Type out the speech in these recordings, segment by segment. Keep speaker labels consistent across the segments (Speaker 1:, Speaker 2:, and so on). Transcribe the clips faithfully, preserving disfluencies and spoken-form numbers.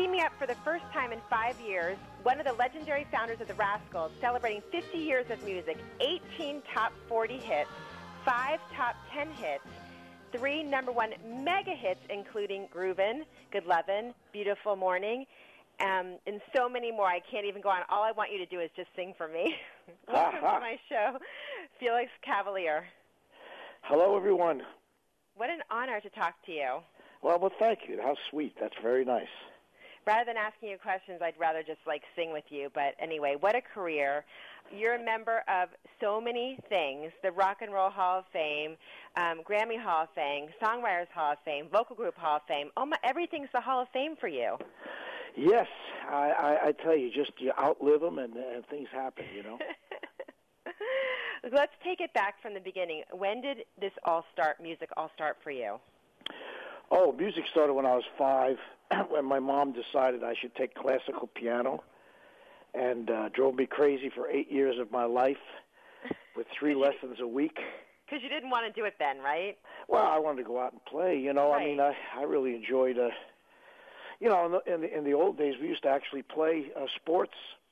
Speaker 1: Tee me up for the first time in five years, one of the legendary founders of the Rascals, celebrating fifty years of music, eighteen top forty hits, five top ten hits, three number one mega hits, including Groovin', Good Lovin', Beautiful Morning, um, and so many more. I can't even go on. All I want you to do is just sing for me. Welcome to my show, Felix Cavaliere.
Speaker 2: Hello, everyone.
Speaker 1: What an honor to talk to you.
Speaker 2: Well, well, thank you. How sweet. That's very nice.
Speaker 1: Rather than asking you questions, I'd rather just, like, sing with you. But anyway, what a career. You're a member of so many things, the Rock and Roll Hall of Fame, um, Grammy Hall of Fame, Songwriters Hall of Fame, Vocal Group Hall of Fame. Oh, my, everything's the Hall of Fame for you.
Speaker 2: Yes, I, I, I tell you, just you outlive them and, and things happen, you know.
Speaker 1: Let's take it back from the beginning. When did this all start, music all start for you?
Speaker 2: Oh, music started when I was five, when my mom decided I should take classical piano, and uh, drove me crazy for eight years of my life with three lessons a week.
Speaker 1: Because you didn't want to do it then, right?
Speaker 2: Well, I wanted to go out and play, you know.
Speaker 1: Right.
Speaker 2: I mean, I, I really enjoyed, uh, you know, in the, in the in the old days, we used to actually play uh, sports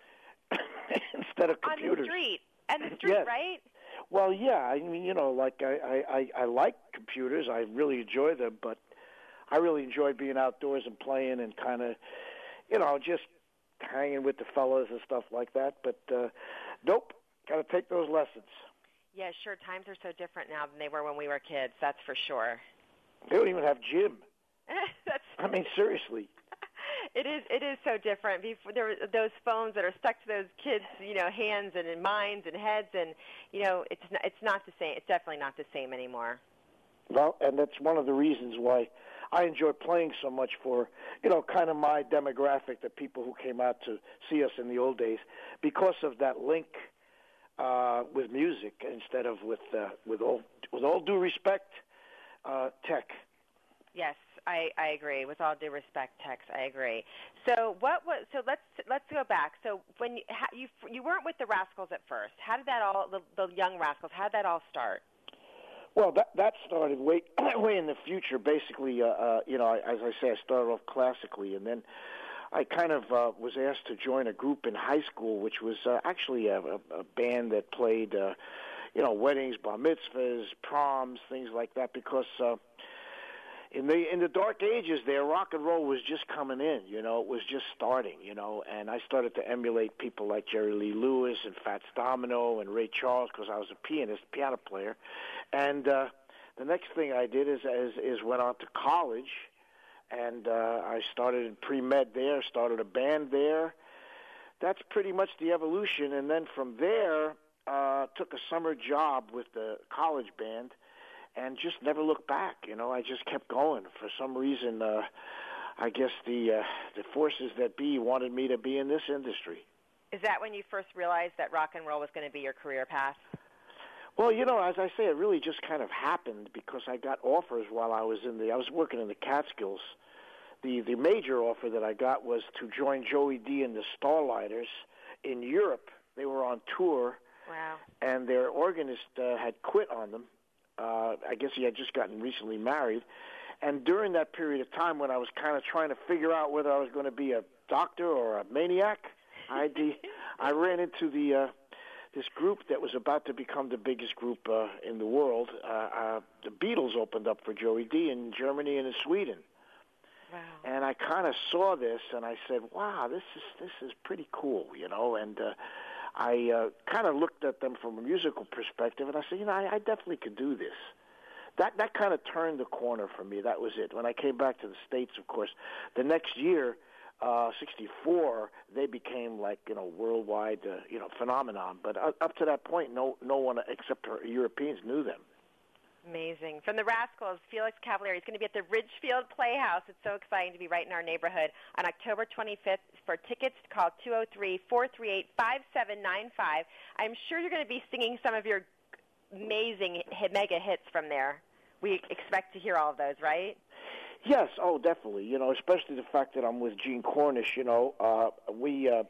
Speaker 2: instead of computers.
Speaker 1: On the street. And the street,
Speaker 2: yes.
Speaker 1: right?
Speaker 2: Well, yeah. I mean, you know, like I, I, I like computers. I really enjoy them, but I really enjoyed being outdoors and playing and kind of, you know, just hanging with the fellas and stuff like that. But uh, nope, got to take those lessons.
Speaker 1: Yeah, sure. Times are so different now than they were when we were kids. That's for sure.
Speaker 2: They don't even have gym.
Speaker 1: That's
Speaker 2: I mean, seriously.
Speaker 1: It is. It is so different. Before there were those phones that are stuck to those kids, you know, hands and in minds and heads, and you know, it's not, it's not the same. It's definitely not the same anymore.
Speaker 2: Well, and that's one of the reasons why I enjoy playing so much for, you know, kind of my demographic, the people who came out to see us in the old days, because of that link uh, with music instead of with uh, with all with all due respect, uh, tech.
Speaker 1: Yes, I, I agree. With all due respect, Tex, I agree. So what was? So let's let's go back. So when you ha, you you weren't with the Rascals at first. How did that all the, the Young Rascals? How did that all start?
Speaker 2: Well, that that started way way in the future. Basically, uh, uh, you know, as I say, I started off classically, and then I kind of uh, was asked to join a group in high school, which was uh, actually a, a, a band that played, uh, you know, weddings, bar mitzvahs, proms, things like that, because. Uh, In the in the dark ages there, rock and roll was just coming in, you know. It was just starting, you know, and I started to emulate people like Jerry Lee Lewis and Fats Domino and Ray Charles because I was a pianist, piano player. And uh, the next thing I did is, is, is went on to college, and uh, I started in pre-med there, started a band there. That's pretty much the evolution. And then from there, uh, took a summer job with the college band, and just never looked back. You know, I just kept going. For some reason, uh, I guess the uh, the forces that be wanted me to be in this industry.
Speaker 1: Is that when you first realized that rock and roll was going to be your career path?
Speaker 2: Well, you know, as I say, it really just kind of happened because I got offers while I was in the. I was working in the Catskills. The the major offer that I got was to join Joey D and the Starlighters in Europe. They were on tour.
Speaker 1: Wow. And
Speaker 2: their organist uh, had quit on them. Uh, I guess he had just gotten recently married. And during that period of time when I was kind of trying to figure out whether I was going to be a doctor or a maniac, I, de- I ran into the uh, this group that was about to become the biggest group uh, in the world. Uh, uh, the Beatles opened up for Joey D in Germany and in Sweden.
Speaker 1: Wow.
Speaker 2: And I kind of saw this, and I said, wow, this is this is pretty cool, you know, and uh, I uh, kind of looked at them from a musical perspective, and I said, you know, I, I definitely could do this. That that kind of turned the corner for me. That was it. When I came back to the States, of course, the next year, uh, sixty-four, they became like, you know, worldwide, uh, you know, phenomenon. But uh, up to that point, no no one except Europeans knew them.
Speaker 1: Amazing. From the Rascals, Felix Cavaliere. He's going to be at the Ridgefield Playhouse. It's so exciting to be right in our neighborhood on October twenty-fifth. For tickets, call two oh three, four three eight, five seven nine five. I'm sure you're going to be singing some of your amazing hit, mega hits from there. We expect to hear all of those, right?
Speaker 2: Yes, oh, definitely. You know, especially the fact that I'm with Gene Cornish, you know, uh, we... Uh,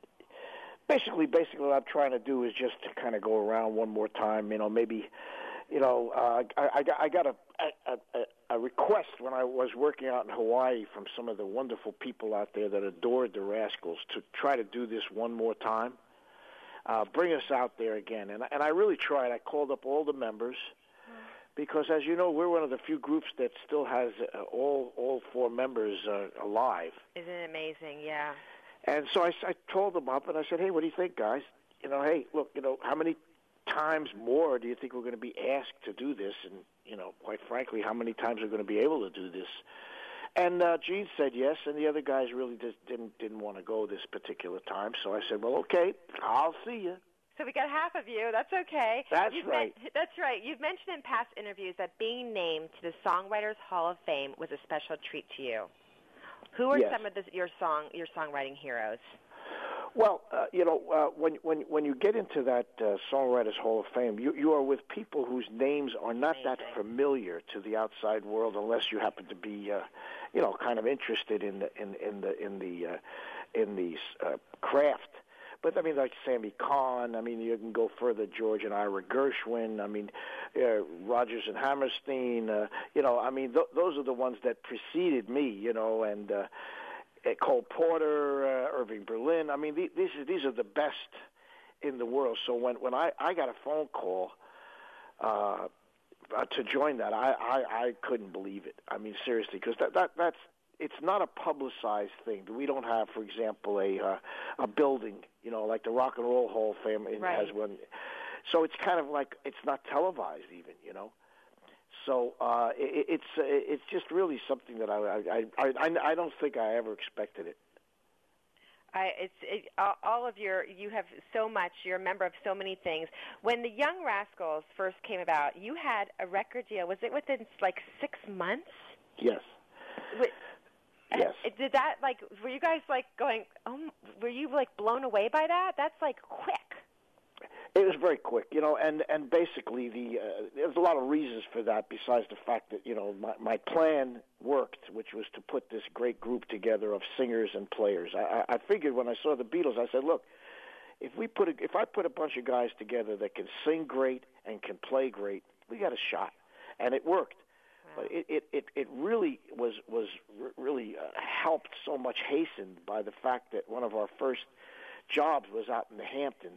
Speaker 2: basically, basically what I'm trying to do is just to kind of go around one more time, you know, maybe... You know, uh, I, I got, I got a, a, a, a request when I was working out in Hawaii from some of the wonderful people out there that adored the Rascals to try to do this one more time. Uh, bring us out there again. And, and I really tried. I called up all the members because, as you know, we're one of the few groups that still has uh, all all four members uh, alive.
Speaker 1: Isn't it amazing? Yeah.
Speaker 2: And so I, I called them up and I said, hey, what do you think, guys? You know, hey, look, you know, how many times more do you think we're going to be asked to do this? And, you know, quite frankly, how many times we're going to be able to do this? And uh, Gene said yes, and the other guys really just didn't didn't want to go this particular time. So I said, well, okay, I'll see you.
Speaker 1: So we got half of you. That's okay.
Speaker 2: That's
Speaker 1: You've
Speaker 2: right.
Speaker 1: Men- that's right. You've mentioned in past interviews that being named to the Songwriters Hall of Fame was a special treat to you. Who are
Speaker 2: yes.
Speaker 1: some of the, your song your songwriting heroes?
Speaker 2: Well, uh, you know, uh, when when when you get into that uh, Songwriters Hall of Fame, you you are with people whose names are not
Speaker 1: Amazing.
Speaker 2: that familiar to the outside world, unless you happen to be, uh, you know, kind of interested in the in in the in the uh, in the uh, craft. But I mean, like Sammy Kahn. I mean, you can go further. George and Ira Gershwin. I mean, uh, Rodgers and Hammerstein. Uh, you know, I mean, th- those are the ones that preceded me. You know, and. Uh, Cole Porter, uh, Irving Berlin. I mean, these these are the best in the world. So when when I, I got a phone call uh, to join that, I, I, I couldn't believe it. I mean, seriously, because that, that that's it's not a publicized thing. We don't have, for example, a uh, a building, you know, like the Rock and Roll Hall of Fame
Speaker 1: right.
Speaker 2: has one. So it's kind of like it's not televised, even, you know. So uh, it, it's uh, it's just really something that I I, I I don't think I ever expected it.
Speaker 1: I, it's it, all of your you have so much. You're a member of so many things. When the Young Rascals first came about, you had a record deal. Was it within like six months?
Speaker 2: Yes.
Speaker 1: Wait,
Speaker 2: yes.
Speaker 1: Uh, did that like were you guys like going? Oh, were you like blown away by that? That's like quick.
Speaker 2: It was very quick, you know, and, and basically the uh, there's a lot of reasons for that besides the fact that, you know, my, my plan worked, which was to put this great group together of singers and players. I, I figured when I saw the Beatles, I said, look, if we put a, if I put a bunch of guys together that can sing great and can play great, we got a shot, and it worked.
Speaker 1: Wow.
Speaker 2: But it, it, it, it really was was really uh, helped so much, hastened by the fact that one of our first jobs was out in the Hamptons.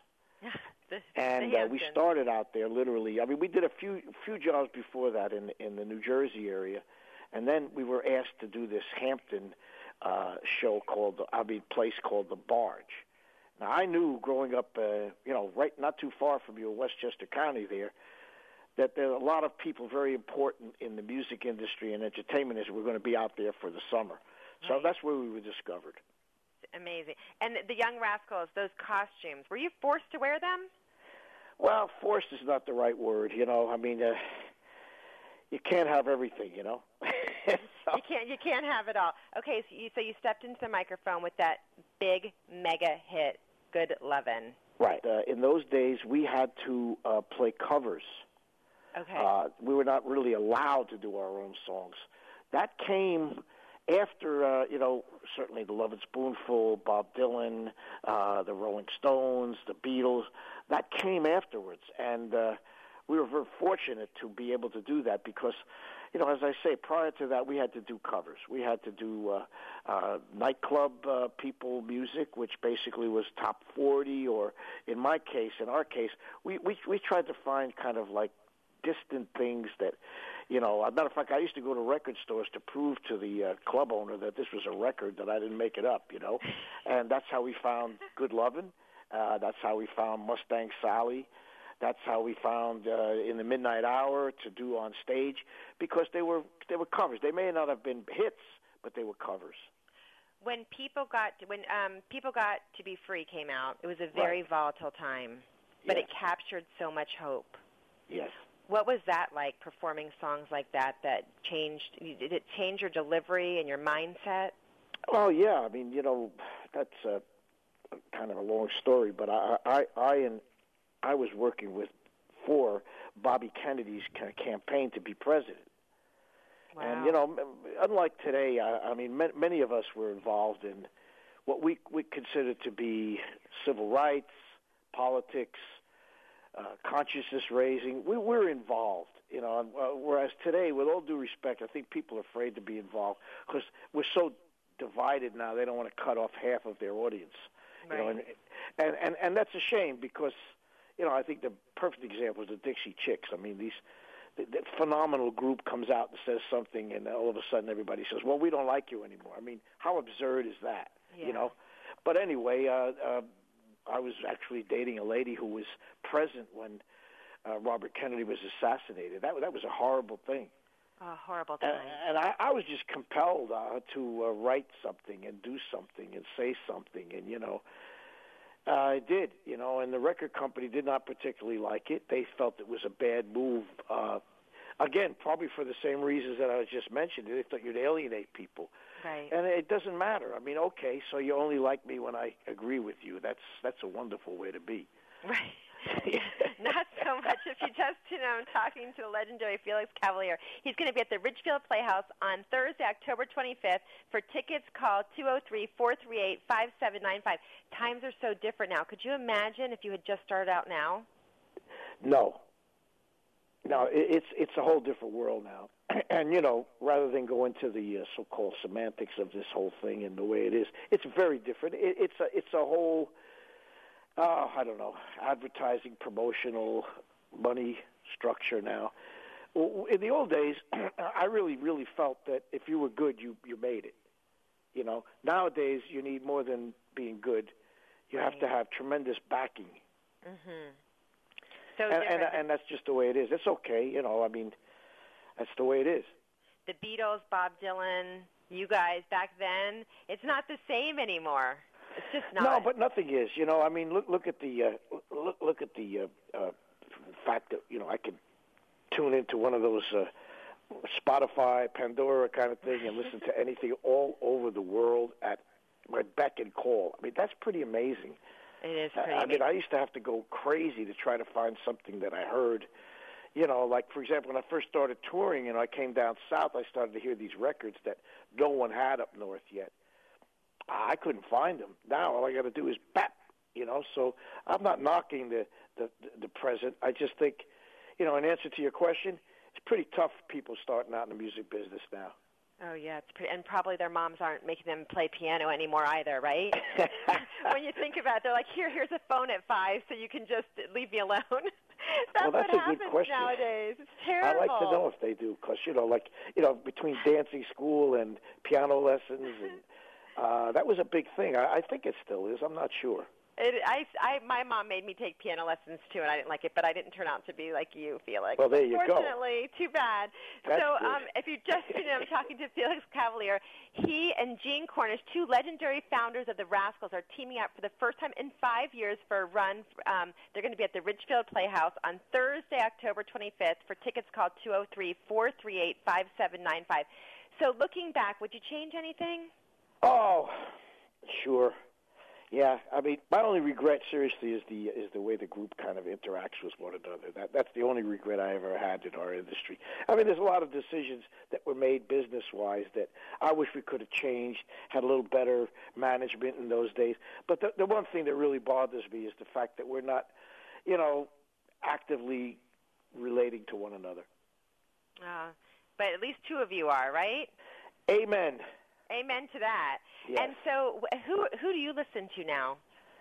Speaker 1: the,
Speaker 2: and
Speaker 1: the
Speaker 2: uh, we started out there literally. I mean, we did a few few jobs before that in in the New Jersey area, and then we were asked to do this Hampton uh, show called, I mean, place called the Barge. Now, I knew growing up, uh, you know, right not too far from you in Westchester County there, that there are a lot of people very important in the music industry and entertainment industry were going to be out there for the summer. So
Speaker 1: right.
Speaker 2: that's where we were discovered.
Speaker 1: Amazing. And the Young Rascals, those costumes, were you forced to wear them?
Speaker 2: Well, forced is not the right word, you know. I mean, uh, you can't have everything, you know. so.
Speaker 1: You can't. You can't have it all. Okay, so you so you stepped into the microphone with that big mega hit, "Good Lovin'."
Speaker 2: Right. Uh, in those days, we had to uh, play covers.
Speaker 1: Okay.
Speaker 2: Uh, we were not really allowed to do our own songs. That came after, uh, you know, certainly the Lovin' Spoonful, Bob Dylan, uh, the Rolling Stones, the Beatles. That came afterwards, and uh, we were very fortunate to be able to do that because, you know, as I say, prior to that, we had to do covers. We had to do uh, uh, nightclub uh, people music, which basically was top forty, or in my case, in our case, we, we, we tried to find kind of like distant things that, you know, as a matter of fact, I used to go to record stores to prove to the uh, club owner that this was a record, that I didn't make it up, you know. And that's how we found Good Lovin'. Uh, that's how we found Mustang Sally. That's how we found uh, In the Midnight Hour to do on stage, because they were they were covers. They may not have been hits, but they were covers.
Speaker 1: When people got when um, people got to be free came out, it was a very
Speaker 2: right.
Speaker 1: volatile time, but
Speaker 2: yes.
Speaker 1: it captured so much hope.
Speaker 2: Yes.
Speaker 1: What was that like, performing songs like that that changed? Did it change your delivery and your mindset?
Speaker 2: Well, yeah. I mean, you know, that's a, a kind of a long story, but I, I, I, and I was working with for Bobby Kennedy's campaign to be president.
Speaker 1: Wow.
Speaker 2: And you know, unlike today, I, I mean, many of us were involved in what we we consider to be civil rights, politics. Uh, consciousness raising. We were involved You know, and, uh, whereas today, with all due respect, I think people are afraid to be involved because we're so divided now. They don't want to cut off half of their audience.
Speaker 1: Right.
Speaker 2: You know, and, and and and that's a shame because, you know, I think the perfect example is the Dixie Chicks. I mean, these the, the phenomenal group comes out and says something, and all of a sudden everybody says, "Well, we don't like you anymore." I mean, how absurd is that?
Speaker 1: Yeah.
Speaker 2: You know. But anyway, uh, uh, I was actually dating a lady who was present when uh, Robert Kennedy was assassinated. That that was a horrible thing.
Speaker 1: A horrible time.
Speaker 2: And, and I, I was just compelled uh, to uh, write something and do something and say something, and you know, uh, I did. You know, and the record company did not particularly like it. They felt it was a bad move. Uh, again, probably for the same reasons that I just mentioned. They thought you'd alienate people.
Speaker 1: Right.
Speaker 2: And it doesn't matter. I mean, okay, so you only like me when I agree with you. That's that's a wonderful way to be.
Speaker 1: Right. Not so much. If you just, you know, I'm talking to the legendary Felix Cavaliere. He's going to be at the Ridgefield Playhouse on Thursday, October twenty-fifth. For tickets, call two oh three, four three eight, five seven nine five. Times are so different now. Could you imagine if you had just started out now?
Speaker 2: No. No, it's it's a whole different world now. And, you know, rather than go into the uh, so-called semantics of this whole thing and the way it is, it's very different. It, it's a it's a whole, uh, I don't know, advertising, promotional, money structure now. In the old days, I really, really felt that if you were good, you, you made it. You know, nowadays you need more than being good. You have to have tremendous backing.
Speaker 1: Mm-hmm. So
Speaker 2: and, and and that's just the way it is. It's okay, you know. I mean, that's the way it is.
Speaker 1: The Beatles, Bob Dylan, you guys back then, it's not the same anymore. It's just not.
Speaker 2: No, but nothing is. You know, I mean, look look at the uh, look look at the uh, uh, fact that you know I could tune into one of those uh, Spotify, Pandora kind of thing and listen to anything all over the world at my beck and call. I mean, that's pretty amazing.
Speaker 1: It is pretty
Speaker 2: I
Speaker 1: amazing.
Speaker 2: mean, I used to have to go crazy to try to find something that I heard. You know, like, for example, when I first started touring and I came down south, I started to hear these records that no one had up north yet. I couldn't find them. Now all I got to do is bap, you know. So I'm not knocking the, the, the present. I just think, you know, in answer to your question, it's pretty tough for people starting out in the music business now.
Speaker 1: Oh, yeah, it's pretty, and probably their moms aren't making them play piano anymore either, right? When you think about it, they're like, here, here's a phone at five, so you can just leave me alone. That's,
Speaker 2: well, that's
Speaker 1: what
Speaker 2: a
Speaker 1: happens
Speaker 2: good question.
Speaker 1: nowadays. It's terrible.
Speaker 2: I like to know if they do, because, you know, like, you know, between dancing school and piano lessons, and uh, that was a big thing. I, I think it still is. I'm not sure.
Speaker 1: It, I, I, my mom made me take piano lessons, too, and I didn't like it, but I didn't turn out to be like you, Felix.
Speaker 2: Well, there you go.
Speaker 1: Unfortunately, too bad.
Speaker 2: That's
Speaker 1: so
Speaker 2: good.
Speaker 1: um, if you just, you know, I'm talking to Felix Cavaliere, he and Gene Cornish, two legendary founders of the Rascals, are teaming up for the first time in five years for a run. Um, they're going to be at the Ridgefield Playhouse on Thursday, October twenty-fifth. For tickets, call two oh three, four three eight, five seven nine five. So looking back, would you change anything?
Speaker 2: Oh, sure. Yeah, I mean, my only regret, seriously, is the is the way the group kind of interacts with one another. That that's the only regret I ever had in our industry. I mean, there's a lot of decisions that were made business-wise that I wish we could have changed, had a little better management in those days. But the the one thing that really bothers me is the fact that we're not, you know, actively relating to one another.
Speaker 1: Uh, but at least two of you are, right?
Speaker 2: Amen.
Speaker 1: Amen to that.
Speaker 2: Yes.
Speaker 1: And so who who do you listen to now?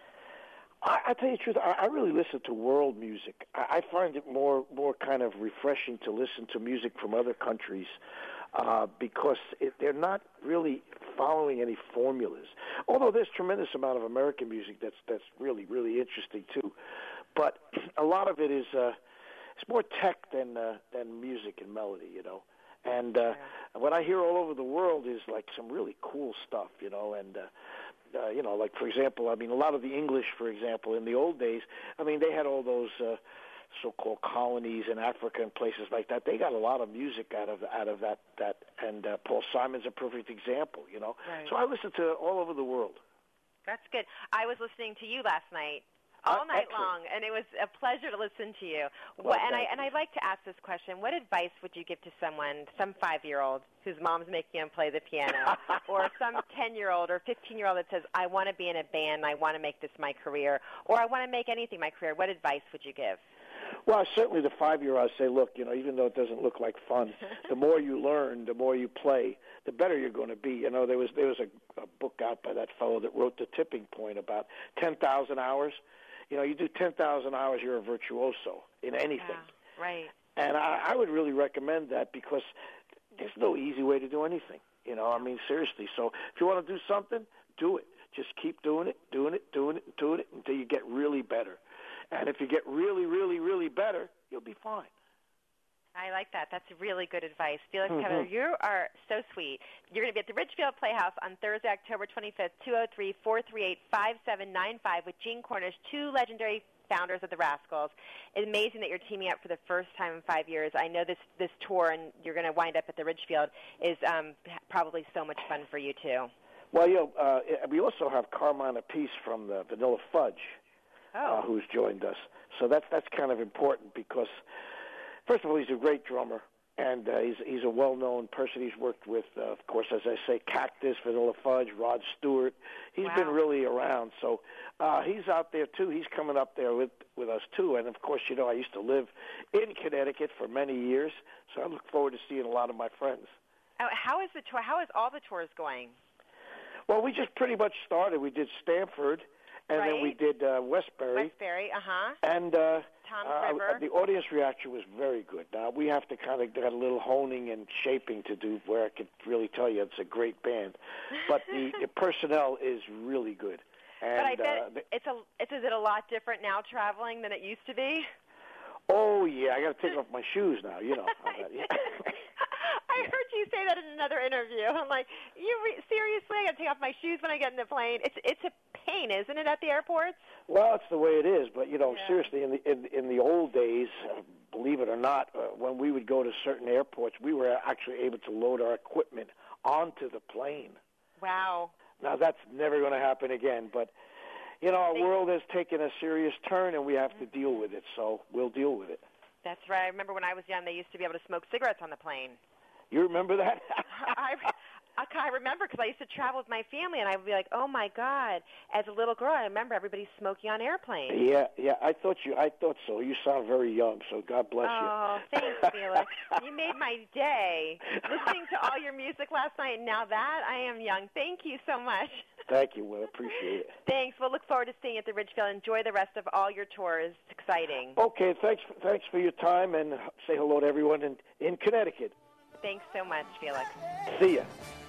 Speaker 2: I, I tell you the truth, I, I really listen to world music. I, I find it more more kind of refreshing to listen to music from other countries uh, because it, they're not really following any formulas. Although there's tremendous amount of American music that's that's really really interesting too, but a lot of it is uh, it's more tech than uh, than music and melody, you know. And uh, yeah. what I hear all over the world is like some really cool stuff, you know, and, uh, uh, you know, like, for example, I mean, a lot of the English, for example, in the old days, I mean, they had all those uh, so-called colonies in Africa and places like that. They got a lot of music out of out of that, that and uh, Paul Simon's a perfect example, you know.
Speaker 1: Right.
Speaker 2: So I listen to all over the world.
Speaker 1: That's good. I was listening to you last night. All
Speaker 2: uh,
Speaker 1: night
Speaker 2: excellent.
Speaker 1: long, and it was a pleasure to listen to you.
Speaker 2: Well,
Speaker 1: what, and I
Speaker 2: you.
Speaker 1: and I'd like to ask this question: what advice would you give to someone, some five-year-old whose mom's making him play the piano, or some ten-year-old or fifteen-year-old that says, "I want to be in a band, I want to make this my career, or I want to make anything my career"? What advice would you give?
Speaker 2: Well, certainly the five-year, I say, look, you know, even though it doesn't look like fun, the more you learn, the more you play, the better you're going to be. You know, there was there was a, a book out by that fellow that wrote The Tipping Point about ten thousand hours. You know, you do ten thousand hours, you're a virtuoso in anything.
Speaker 1: Yeah, right.
Speaker 2: And I, I would really recommend that because there's no easy way to do anything. You know, I mean, seriously. So if you want to do something, do it. Just keep doing it, doing it, doing it, doing it until you get really better. And if you get really, really, really better, you'll be fine.
Speaker 1: I like that. That's really good advice. Felix
Speaker 2: Mm-hmm.
Speaker 1: Kavanaugh, you are so sweet. You're going to be at the Ridgefield Playhouse on Thursday, October twenty-fifth, two oh three, four three eight, five seven nine five with Gene Cornish, two legendary founders of the Rascals. It's amazing that you're teaming up for the first time in five years. I know this, this tour, and you're going to wind up at the Ridgefield, is um, probably so much fun for you, too.
Speaker 2: Well, you know, uh, we also have Carmine Appice from the Vanilla Fudge.
Speaker 1: Oh.
Speaker 2: Uh, who's joined us. So that's that's kind of important because, first of all, he's a great drummer, and uh, he's he's a well-known person. He's worked with, uh, of course, as I say, Cactus, Vanilla Fudge, Rod Stewart. He's
Speaker 1: Wow.
Speaker 2: been really around. So uh, he's out there, too. He's coming up there with, with us, too. And, of course, you know, I used to live in Connecticut for many years, so I look forward to seeing a lot of my friends.
Speaker 1: Oh, how is the tour? How is all the tours going?
Speaker 2: Well, we just pretty much started. We did Stamford. And
Speaker 1: right.
Speaker 2: then we did uh, Westbury.
Speaker 1: Westbury, uh-huh.
Speaker 2: And uh,
Speaker 1: Tom's
Speaker 2: uh,
Speaker 1: River.
Speaker 2: the audience reaction was very good. Now, we have to kind of get a little honing and shaping to do where I could really tell you it's a great band. But the, the personnel is really good. And,
Speaker 1: but I bet
Speaker 2: uh, the,
Speaker 1: it's a, it's, is it a lot different now traveling than it used to be?
Speaker 2: oh, yeah, I got to take off my shoes now, you know.
Speaker 1: I heard you say that in another interview. I'm like, you re- seriously? I got to take off my shoes when I get in the plane. It's it's a pain, isn't it, at the airports?
Speaker 2: Well, it's the way it is. But you know,
Speaker 1: Yeah.
Speaker 2: seriously, in the in, in the old days, uh, believe it or not, uh, when we would go to certain airports, we were actually able to load our equipment onto the plane.
Speaker 1: Wow.
Speaker 2: Now that's never going to happen again. But you know, our
Speaker 1: Thank-
Speaker 2: world has taken a serious turn, and we have to deal with it. So we'll deal with it.
Speaker 1: That's right. I remember when I was young, they used to be able to smoke cigarettes on the plane.
Speaker 2: You remember that?
Speaker 1: I, I, I remember because I used to travel with my family, and I would be like, "Oh my God!" As a little girl, I remember everybody smoking on airplanes.
Speaker 2: Yeah, yeah. I thought you. I thought so. You sound very young, so God bless you.
Speaker 1: Oh, thanks, Felix. You made my day. Listening to all your music last night, and now that I am young. Thank you so much.
Speaker 2: Thank you, Will. Appreciate it.
Speaker 1: Thanks. We'll look forward to seeing you at the Ridgefield. Enjoy the rest of all your tours. It's exciting.
Speaker 2: Okay. Thanks. Thanks for your time, and say hello to everyone in in Connecticut.
Speaker 1: Thanks so much, Felix.
Speaker 2: See ya.